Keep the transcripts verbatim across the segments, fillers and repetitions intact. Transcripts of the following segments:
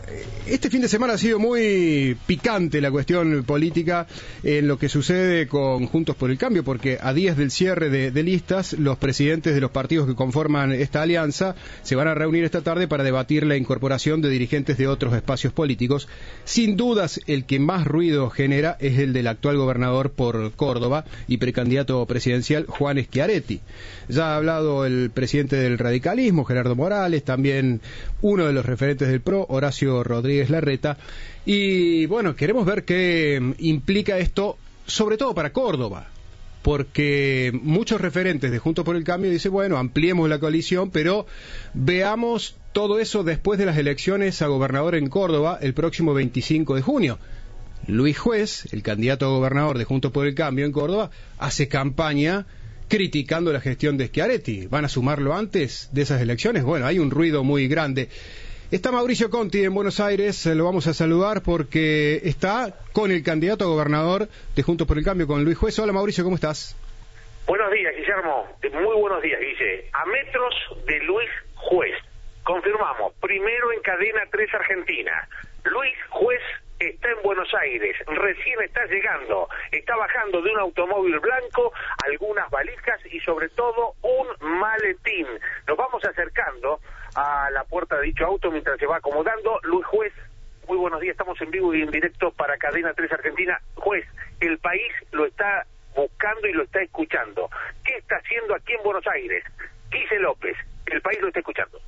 este fin de semana ha sido muy picante la cuestión política en lo que sucede con Juntos por el Cambio, porque a días del cierre de, de listas, los presidentes de los partidos que conforman esta alianza se van a reunir esta tarde para debatir la incorporación de dirigentes de otros espacios políticos. Sin dudas, el que más ruido genera es el del actual gobernador por Córdoba y precandidato presidencial Juan Schiaretti. Ya ha hablado el presidente del radicalismo, Gerardo Morales, también uno de los referentes del P R O, Horacio Rodríguez Larreta, y bueno, queremos ver qué implica esto, sobre todo para Córdoba, porque muchos referentes de Juntos por el Cambio dicen, bueno, ampliemos la coalición, pero veamos todo eso después de las elecciones a gobernador en Córdoba el próximo veinticinco de junio. Luis Juez, el candidato a gobernador de Juntos por el Cambio en Córdoba, hace campaña criticando la gestión de Schiaretti. ¿Van a sumarlo antes de esas elecciones? Bueno, hay un ruido muy grande. Está Mauricio Conti en Buenos Aires, lo vamos a saludar porque está con el candidato a gobernador de Juntos por el Cambio, con Luis Juez. Hola Mauricio, ¿cómo estás? Buenos días, Guillermo. Muy buenos días, Guille. A metros de Luis Juez. Confirmamos, primero en cadena tres Argentina. Luis Juez está en Buenos Aires, recién está llegando, está bajando de un automóvil blanco, algunas valijas y sobre todo un maletín. Nos vamos acercando a la puerta de dicho auto mientras se va acomodando. Luis Juez, muy buenos días, estamos en vivo y en directo para Cadena tres Argentina. Juez, el país lo está buscando y lo está escuchando. ¿Qué está haciendo aquí en Buenos Aires? Guille López, el país lo está escuchando.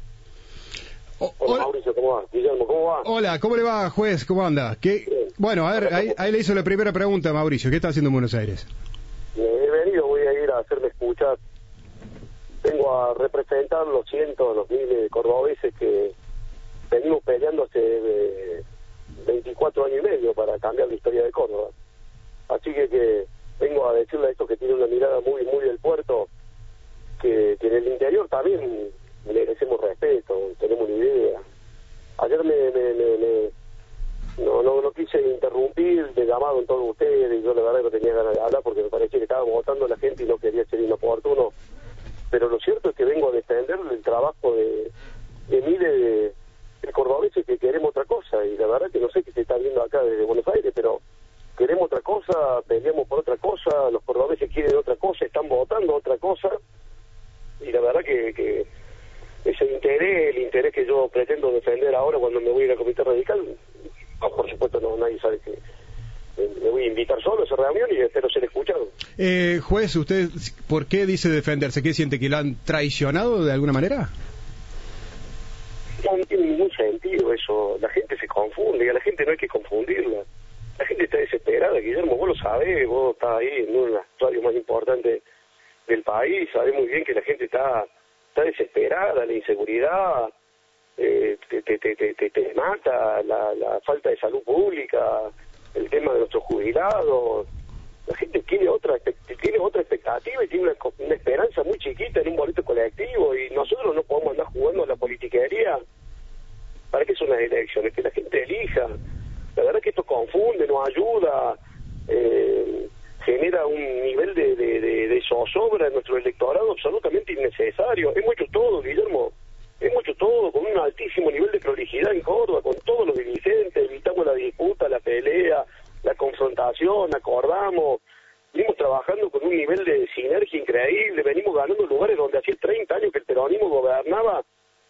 Oh, hola Mauricio, ¿cómo va? Guillermo, ¿cómo va? Hola, ¿cómo le va, Juez? ¿Cómo anda? ¿Qué... Bueno, a ver, ahí, ahí le hizo la primera pregunta, Mauricio. ¿Qué está haciendo en Buenos Aires? He venido, voy a ir a hacerme escuchar. Vengo a representar los cientos, los miles de cordobeses que venimos peleando hace eh, veinticuatro años y medio para cambiar la historia de Córdoba. Así que, que vengo a decirle a estos que tienen una mirada muy muy del puerto, que, que en el interior también merecemos respeto, tenemos una idea. Ayer me, me, me, me no, no no quise interrumpir, me llamaron todos ustedes y yo la verdad no tenía ganas de hablar porque me parecía que estábamos votando a la gente y no quería ser inoportuno. Pero lo cierto es que vengo a defender el trabajo de, de miles de, de cordobeses que queremos otra cosa, y la verdad que no sé qué se está viendo acá desde Buenos Aires, pero queremos otra cosa, peleamos por otra cosa, los cordobeses quieren otra cosa, están votando otra cosa, y la verdad que, que ese interés, el interés que yo pretendo defender ahora cuando me voy a ir al Comité Radical, no, por supuesto no, nadie sabe que me voy a invitar solo a esa reunión y espero ser escuchado. Eh, juez, ¿usted por qué dice defenderse? ¿Qué siente, que la han traicionado de alguna manera? No, no tiene ningún sentido eso. La gente se confunde y a la gente no hay que confundirla. La gente está desesperada, Guillermo, vos lo sabés, vos estás ahí en una de las radios más importantes del país, sabés muy bien que la gente está, está desesperada, la inseguridad eh, te, te, te, te, te mata, la, la falta de salud pública, el tema de nuestros jubilados. La gente tiene otra tiene otra expectativa y tiene una, una esperanza muy chiquita en un boleto colectivo, y nosotros no podemos andar jugando a la politiquería. ¿Para qué son las elecciones? Que la gente elija. La verdad que esto confunde, no ayuda, eh, genera un nivel de, de, de, de zozobra en nuestro electorado absolutamente innecesario. Hemos hecho todo, Guillermo, hemos hecho todo con un altísimo nivel de prolijidad en Córdoba, con todos los dirigentes, evitamos la disputa, la pelea, la confrontación, acordamos, venimos trabajando con un nivel de sinergia increíble, venimos ganando lugares donde hacía treinta años que el peronismo gobernaba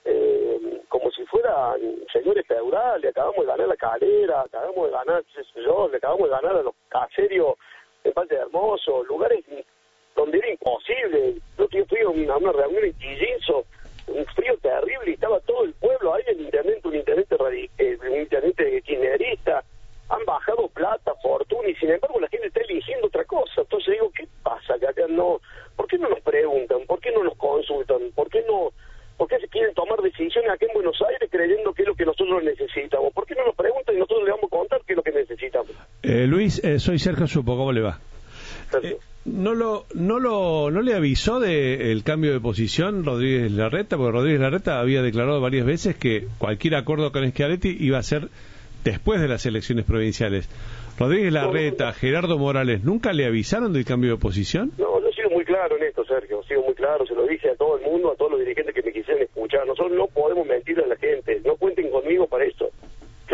eh, como si fueran señores feudales. Acabamos de ganar la Calera, acabamos de ganar, qué sé yo, le acabamos de ganar a los caseros en Valle Hermoso, lugares donde era imposible. Yo fui a una, a una reunión en Quillinzo, un frío terrible, y estaba todo el pueblo ahí, el intendente, un intendente radic, eh, un intendente kirchnerista. Han bajado plata, fortuna, y sin embargo la gente está eligiendo otra cosa. Entonces digo, ¿qué pasa? Que acá no, ¿por qué no nos preguntan? ¿Por qué no nos consultan? ¿Por qué no, por qué se quieren tomar decisiones acá en Buenos Aires creyendo que es lo que nosotros necesitamos? ¿Por qué no nos preguntan y nosotros le vamos a contar qué es lo que necesitamos? Eh, Luis, eh, soy Sergio Supo, ¿cómo le va? Eh, ¿No lo, no lo, no le avisó de el cambio de posición Rodríguez Larreta? Porque Rodríguez Larreta había declarado varias veces que cualquier acuerdo con Schiaretti iba a ser después de las elecciones provinciales. Rodríguez Larreta, Gerardo Morales, ¿nunca le avisaron del cambio de posición? No, yo he sido muy claro en esto, Sergio, he sido muy claro, se lo dije a todo el mundo, a todos los dirigentes que me quisieran escuchar. Nosotros no podemos mentirle a la gente, no cuenten conmigo para esto.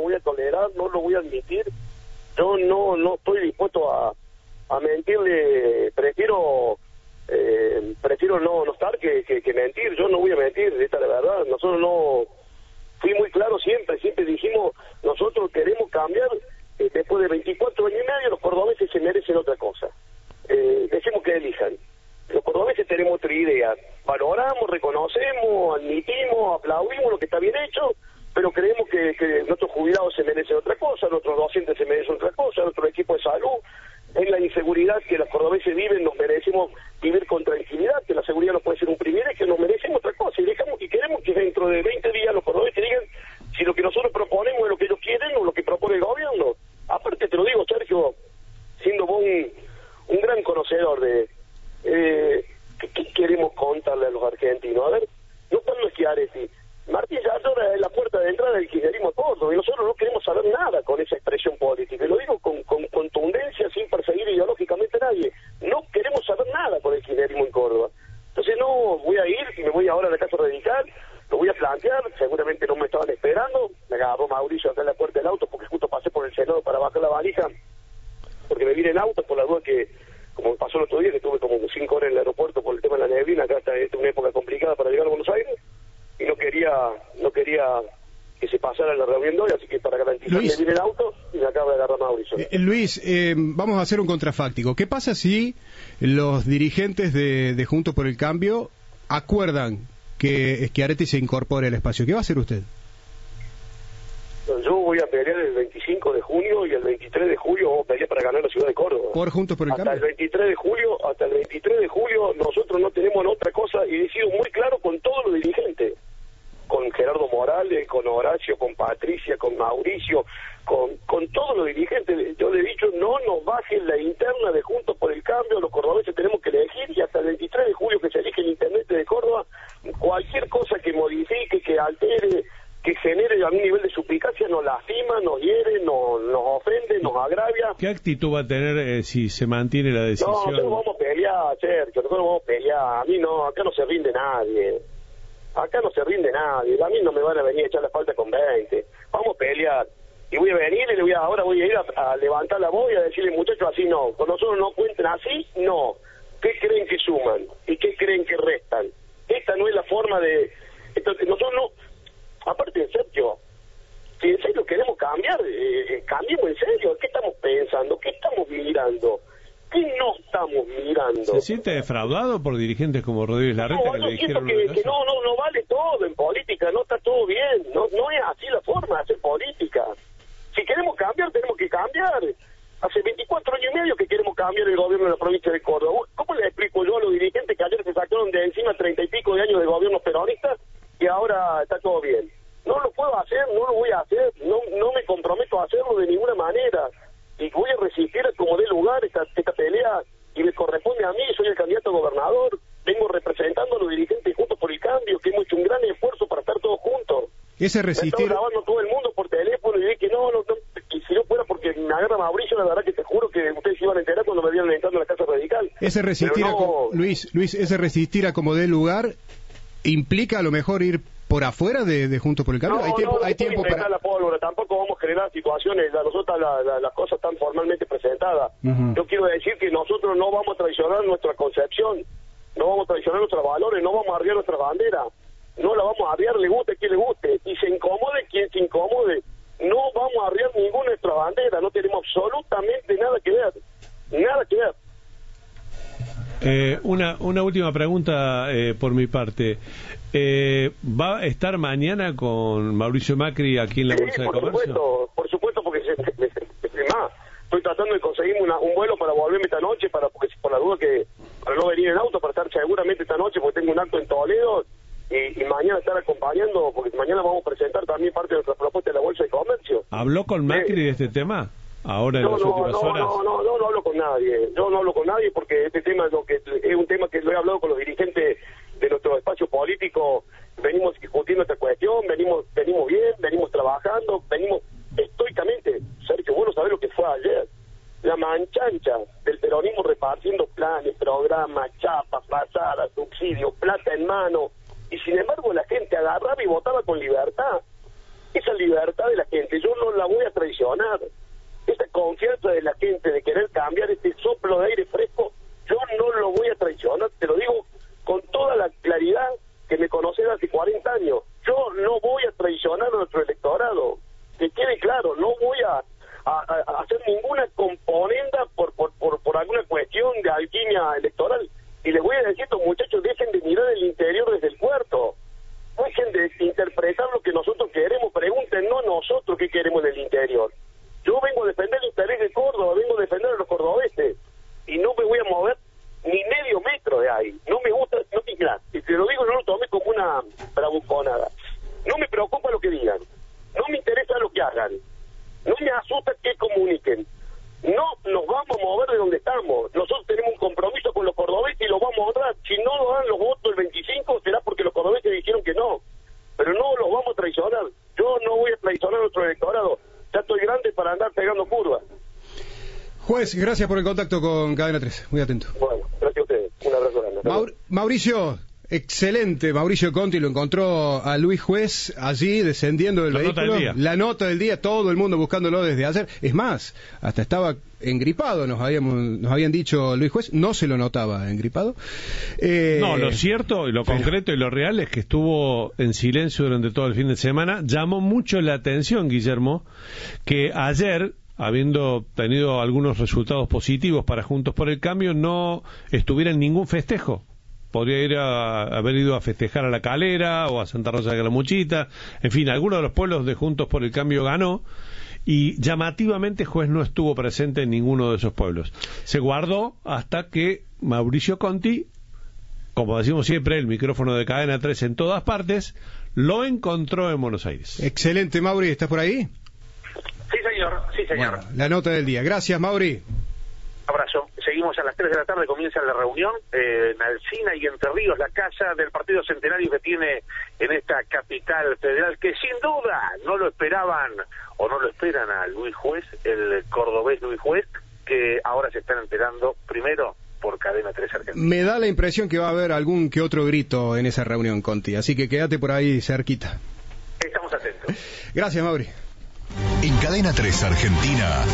voy a tolerar, no lo voy a admitir. Yo no no estoy dispuesto a, a mentirle, prefiero eh, prefiero no, no estar que, que, que mentir. Yo no voy a mentir, esta es la verdad. Nosotros no, fui muy claro siempre, siempre dijimos, nosotros queremos cambiar, eh, después de veinticuatro años y medio los cordobeses se merecen otra cosa. Eh, decimos que elijan. Los cordobeses tenemos otra idea, valoramos, reconocemos, admitimos, aplaudimos lo que está bien hecho, pero creemos que, que nuestros jubilados se merecen otra cosa, nuestros docentes se merecen otra cosa, nuestro equipo de salud, en la inseguridad que los cordobeses viven, nos merecemos vivir con tranquilidad, que la seguridad no puede ser un privilegio, nos merecemos otra cosa, y dejamos y queremos que dentro de veinte días los cordobeses digan si lo que nosotros proponemos es lo que ellos quieren o lo que propone el gobierno. Aparte te lo digo, Sergio, siendo vos un, un gran conocedor de eh, ¿qué, qué queremos contarle a los argentinos? A ver, no están los Schiaretti. Martín Yarlora es la puerta de entrada del kirchnerismo a Córdoba y nosotros no queremos saber nada con esa expresión política. Y lo digo con, con contundencia, sin perseguir ideológicamente a nadie. No queremos saber nada con el kirchnerismo en Córdoba. Entonces no voy a ir, me voy ahora a la Casa Radical, lo voy a plantear, seguramente no me estaban esperando, me agarró Mauricio acá en la puerta del auto porque justo pasé por el Senado para bajar la valija, porque me vine en auto por la duda que, como me pasó el otro día, que estuve como cinco horas en el aeropuerto por el tema de la neblina, acá está, esta es una época complicada para llegar a Buenos Aires, y no quería no quería que se pasara la reunión de hoy, así que para garantizar me vine en auto y me acaba de agarrar Mauricio. Eh, Luis, eh, vamos a hacer un contrafáctico. ¿Qué pasa si los dirigentes de, de Juntos por el Cambio acuerdan que Schiaretti se incorpore al espacio? ¿Qué va a hacer usted? Yo voy a pelear el veinticinco de junio y el veintitrés de julio vamos a pelear para ganar la ciudad de Córdoba. ¿Por Juntos por el hasta Cambio? El veintitrés de julio, hasta el veintitrés de julio nosotros no tenemos otra cosa y he sido muy claro con todos los dirigentes. Con Gerardo Morales, con Horacio, con Patricia, con Mauricio, con, con todos los dirigentes. Yo le he dicho, no nos bajen la interna de Juntos por el Cambio, los cordobeses tenemos que elegir y hasta el veintitrés de julio que se elige el intendente de Córdoba, cualquier cosa que modifique, que altere, que genere algún nivel de suplicacia nos lastima, nos hiere, nos, nos ofende, nos agravia. ¿Qué actitud va a tener eh, si se mantiene la decisión? No, nosotros vamos a pelear, Sergio, nosotros vamos a pelear. A mí no, acá no se rinde nadie. Acá no se rinde nadie, a mí no me van a venir a echar la falta con veinte. Vamos a pelear. Y voy a venir y le voy a, ahora voy a ir a, a levantar la voz y a decirle, muchachos, así no. Con nosotros no cuenten así, no. ¿Qué creen que suman? ¿Y qué creen que restan? Esta no es la forma de... Esto, nosotros no... Aparte de Sergio, si en serio queremos cambiar, eh, cambiemos en serio. ¿Qué estamos pensando? ¿Qué estamos mirando? ¿Qué no estamos mirando? ¿Se siente defraudado por dirigentes como Rodríguez Larreta? No, que yo le siento dijeron que, que no, no, no vale todo en política, no está todo bien, no, no es así la forma de hacer política. Si queremos cambiar, tenemos que cambiar. Hace veinticuatro años y medio que queremos cambiar el gobierno de la provincia de Córdoba. ¿Cómo le explico yo a los dirigentes que ayer se sacaron de encima treinta y pico de años de gobierno peronista y ahora está todo bien? No lo puedo hacer, no lo voy a hacer, no, no me comprometo a hacerlo de ninguna manera. Y voy a resistir como dé lugar esta, esta pelea y me corresponde a mí, soy el candidato a gobernador, vengo representando a los dirigentes Juntos por el Cambio, que hemos hecho un gran esfuerzo para estar todos juntos. Ese resistir... Me grabando todo el mundo por teléfono y dije que no, no, no, y si no fuera porque me agarra Mauricio, la verdad que te juro que ustedes se iban a enterar cuando me vieron entrando a la Casa Radical. Ese resistir, no... a como, Luis, Luis, ese resistir a como dé lugar implica a lo mejor ir por afuera de, de Juntos por el Cambio. No, hay tiempo, no, no hay tiempo para la pólvora, tampoco vamos a generar situaciones, a nosotros la, la, las cosas están formalmente presentadas. Uh-huh. Yo quiero decir que nosotros no vamos a traicionar nuestra concepción, no vamos a traicionar nuestros valores, no vamos a arriar nuestra bandera, no la vamos a arriar, le guste quien le guste, y se incomode quien se incomode. No vamos a arriar ninguna de nuestra bandera, no tenemos absolutamente nada que ver, nada que ver. Eh, una, una última pregunta eh, por mi parte. Eh, ¿Va a estar mañana con Mauricio Macri aquí en la sí, Bolsa de por Comercio? Supuesto, por supuesto, porque se, se, se, se, más, estoy tratando de conseguirme una, un vuelo para volverme esta noche, para porque por la duda que para no venir en auto, para estar seguramente esta noche, porque tengo un acto en Toledo y, y mañana estar acompañando, porque mañana vamos a presentar también parte de nuestra propuesta de la Bolsa de Comercio. ¿Habló con Macri eh, de este tema? Ahora en no, las no, últimas no, horas. No, no, no, no hablo con nadie. Yo no hablo con nadie porque este tema es, lo que, es un tema que lo he hablado con los dirigentes de nuestro espacio político. Venimos discutiendo esta cuestión, venimos venimos bien, venimos trabajando, venimos estoicamente. Sergio, vos no sabés lo que fue ayer. La manchancha del peronismo repartiendo planes, programas, chapas, pasadas, subsidios, plata en mano. Y sin embargo la gente agarraba y votaba con libertad. esa libertad de la gente, yo no la voy a traicionar. Esa confianza de la gente de querer cambiar este soplo de aire fresco, yo no lo voy a traicionar, te lo digo con toda la claridad que me conocen hace cuarenta años. Yo no voy a traicionar a nuestro electorado, que quede claro, no voy a, a, a hacer ninguna componenda por, por, por, por alguna cuestión de alquimia electoral. Y les voy a decir a estos muchachos, dejen de mirar el interior desde el puerto, dejen de interpretar lo que nosotros queremos, pregúntenos nosotros qué queremos del interior. Yo vengo a defender el interés de Córdoba, vengo a defender a los cordobeses, y no me voy a mover ni medio metro de ahí. No me gusta, no te creas, y te lo digo, no lo tomé como una bravuconada. No me preocupa lo que digan, no me interesa lo que hagan, no me asusta que comuniquen. No nos vamos a mover de donde estamos. Nosotros tenemos un compromiso con los cordobeses y lo vamos a honrar. Si no nos dan los votos el veinticinco, será porque los cordobeses dijeron que no. Pero no los vamos a traicionar. Yo no voy a traicionar a nuestro electorado. Ya estoy grande para andar pegando curvas. Juez, gracias por el contacto con Cadena tres. Muy atento. Bueno, gracias a ustedes. Un abrazo grande. Maur Mauricio, excelente. Mauricio Conti lo encontró a Luis Juez allí descendiendo del la vehículo. Nota del día. La nota del día, todo el mundo buscándolo desde ayer. Es más, hasta estaba engripado, nos habíamos, nos habían dicho Luis Juez, no se lo notaba engripado. Eh, no, lo cierto y lo pero... concreto y lo real es que estuvo en silencio durante todo el fin de semana. Llamó mucho la atención, Guillermo, que ayer, habiendo tenido algunos resultados positivos para Juntos por el Cambio, no estuviera en ningún festejo. Podría ir a, haber ido a festejar a La Calera o a Santa Rosa de Calamuchita. En fin, alguno de los pueblos de Juntos por el Cambio ganó. Y llamativamente Juez no estuvo presente en ninguno de esos pueblos. Se guardó hasta que Mauricio Conti, como decimos siempre, el micrófono de Cadena tres en todas partes, lo encontró en Buenos Aires. Excelente, Mauri, ¿estás por ahí? Sí, señor, sí, señor. Bueno, la nota del día. Gracias, Mauri. Abrazo. Seguimos a las tres de la tarde, comienza la reunión eh, en Alsina y Entre Ríos, la casa del Partido Centenario que tiene en esta capital federal, que sin duda no lo esperaban o no lo esperan a Luis Juez, el cordobés Luis Juez, que ahora se están enterando primero por Cadena tres Argentina. Me da la impresión que va a haber algún que otro grito en esa reunión, Conti, así que quédate por ahí cerquita. Estamos atentos. Gracias, Mauri. En Cadena tres Argentina